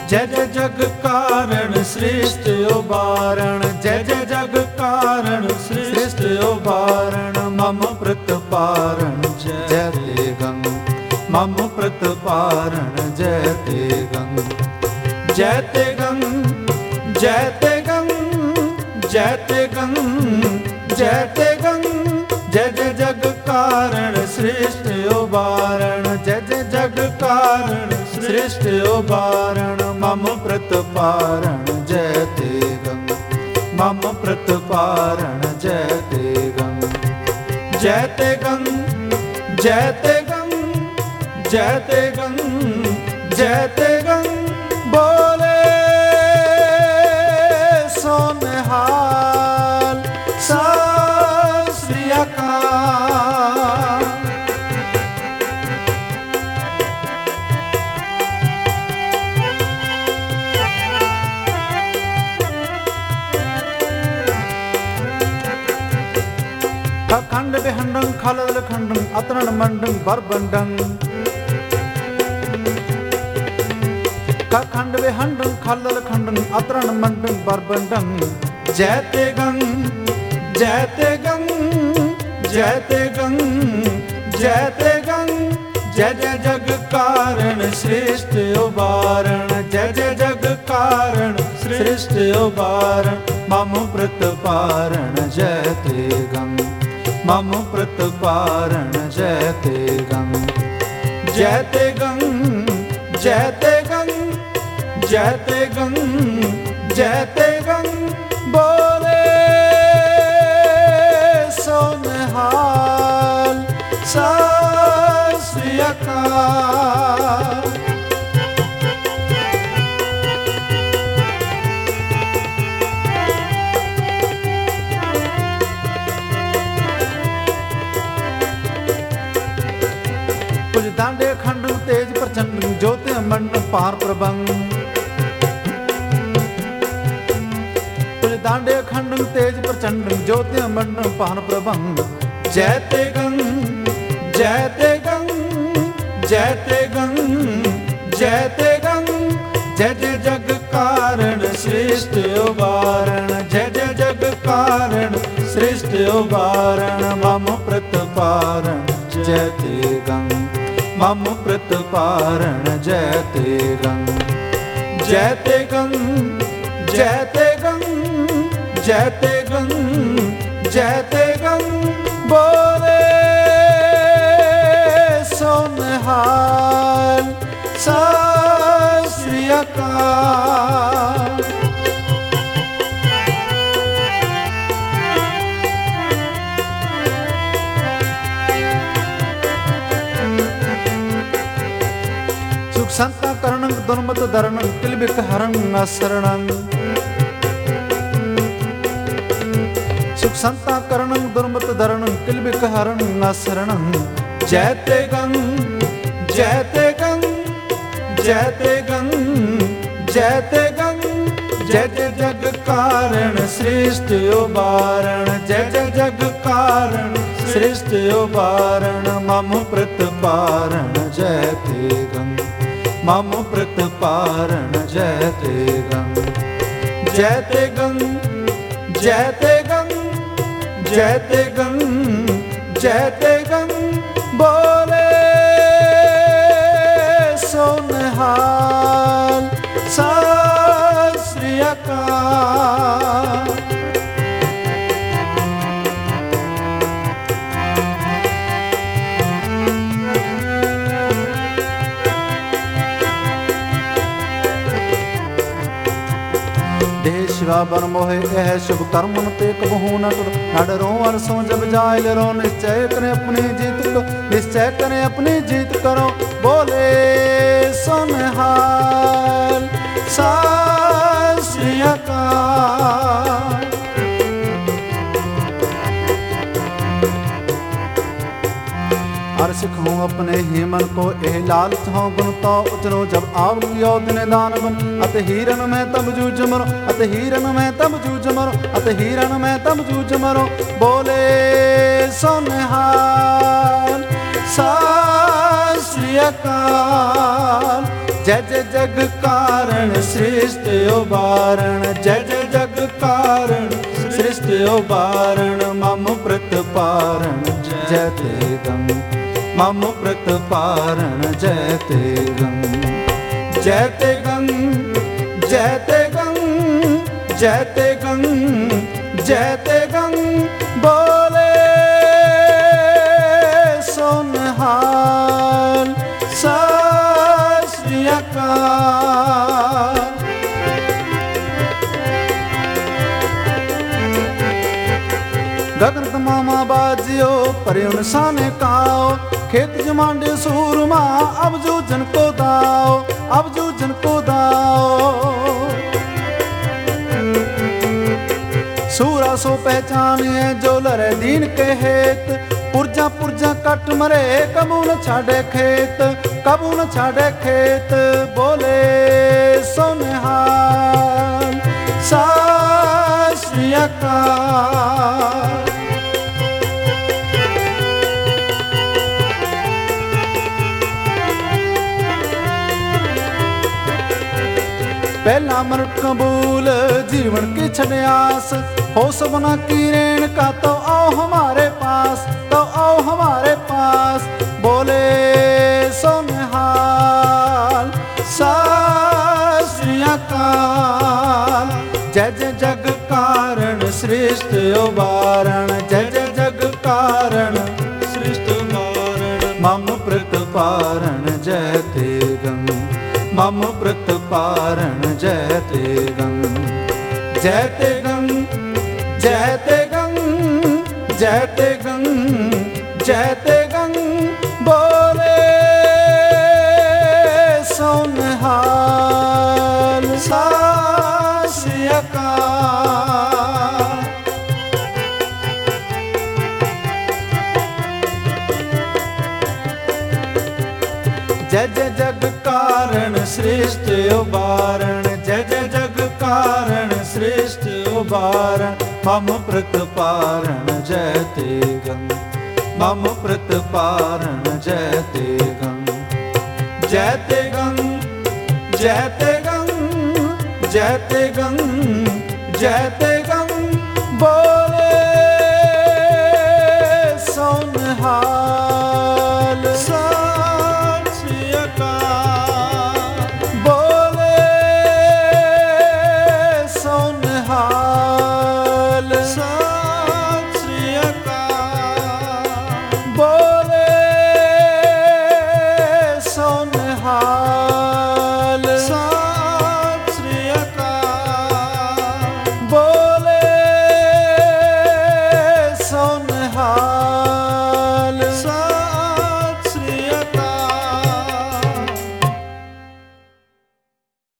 जय जय जग कारण सृष्टि उबारण, जय जय जग कारण सृष्टि उबारण, मम प्रतिपारण जय ते गंग, मम प्रतिपारण जय ते गंग, जय ते गंग, जय ते गंग, जय ते गंग, जय ते गंग, जय जय जग कारण सृष्टि उबारण, जय जय जग कारण सृष्टि उबारण, मम प्रतिपारण जय ते गंग, मम प्रतिपारण जय ते गंग, जय ते गंग, जय ते गंग, जय ते गंग, जय ते गंग, बोले सो निहाल सत श्री अकाल। अखंड विहंडं खलल खंडं अतरण मंडं बरबंडं, अखंड विहंडं खलल खंडं अतरण मंडं बरबंडं, जय ते गंग, जय ते गंग, जय ते गंग, जय ते गंग, जय जय जग कारण सृष्टि उबारण, जय जय जग कारण सृष्टि उबारण, मम प्रतिपारण जय ते गंग, मम प्रतिपारण जय ते गंग, जय ते गंग, जय ते गंग, जय ते गंग, जय ते गंग, बोले सो निहाल सत श्री अकाल। कुछ दांडे खंड तेज प्रचंड ज्योति मंड पार प्रभंग, कुछ दांडे खंड तेज प्रचंड ज्योति मंड पार प्रभंग, जय ते गंग, जय ते गंग, जय ते गंग, जय ते गंग, जय जय जग कारण सृष्टि उबारण, जय जय जग कारण सृष्टि उबारण, मम प्रतिपारण जय ते गंग, मम प्रतिपारण जय ते गंग, जय ते गंग, जय ते गंग, जय ते गंग, जय ते गंग, बोले सो निहाल सत श्री अकाल। सुख संता करणं दुर्मत धरणं किलबिक हरणं असरणं, सुख संता करणं दुर्मत धरणं किलबिक हरणं असरणं, जय ते गंग, जय ते गंग, जय ते गंग, जय ते गंग, जय जय जग कारण सृष्टि उबारण, जय जय जग कारण सृष्टि उबारण, मम प्रतिपारण जय ते गंग, मम प्रतिपारण जय ते गंग, जय ते गंग, जय ते गंग, जय ते गंग, जय ते गंग, बोले सो निहाल सत श्री अकाल। शिवा बन मोहे यह शुभ कर्म ते कबहू न टुट, न डरो अरसों जब जाय लो, निश्चय करें अपनी जीत को, निश्चय करें अपनी जीत करो, बोले सो निहाल सत श्री अकाल। हर सिखूं अपने ही मन को एह लालच हो गुण तो उचरो, जब आव कियो तिने दान गुण, अत हीरन में तब जूझ मरो, अत हीरन में तब जूझ मरो, अत हीरन में तब जूझ मरो, बोले सो निहाल सत श्री अकाल। ਜੈ ਜੈ ਜਗ ਕਾਰਣ ਸ੍ਰਿਸ਼ਟ ਉਬਾਰਣ, ਜੈ ਜੈ ਜਗ ਕਾਰਣ ਸ੍ਰਿਸ਼ਟ ਉਬਾਰਣ, ਮਮ ਪ੍ਰਤਪਾਰਣ ਜੈ ਤੇਗੰ, ਮਮ ਪ੍ਰਤਪਾਰਣ ਜੈ ਤੇਗੰ, ਜੈ ਤੇਗੰ, ਜੈ ਤੇਗੰ, ਜੈ ਤੇਗੰ, ਜੈ ਤੇਗੰ, ਬੋਲੇ ਸੋ ਨਿਹਾਲ ਸਤਿ ਸ੍ਰੀ ਅਕਾਲ। ਗਗਨ ਤਮਾਮਾ ਬਾਜਿਓ ਪਰਿਉ ਨਿਸ਼ਾਨੇ ਕਾਓ, खेत जमांडे सूरमा अब जो जन को दाओ, अब जो जन को दाओ। सूरा सो पहचाने जो लरे दीन के हेत, पुरजा पुरजा कट मरे कबू न छाड़े खेत, कबू न छाड़े खेत, बोले सो निहाल सति श्री अकाल। पहला मन कबूल जीवन की छड्यास, हो सबना की रेण का तो आओ हमारे पास, तो आओ हमारे पास, बोले सो निहाल सति श्री अकाल। जय जय जग कारण सृष्ट उबारण, जय जय जग कारण सृष्ट उबारण, मम प्रतपारण जय तेगं, मम प्रतपारण जय तेगं, जय तेगं, जय तेगं, जय तेगं, जय तेगं, बोले सो निहाल सति श्री अकाल। जय जय जग कारण सृष्ट उबारण, जय जय जग कारण सृष्ट उबारण, मम प्रतपारण जय तेगं, मम प्रतपारण जय तेगं, जय तेगं, जय तेगं, जय तेगं, जय तेगं, बोले सो निहाल सति श्री अकाल, बोले सो निहाल सति श्री अकाल, बोले सो निहाल सति श्री अकाल, बोले सो निहाल।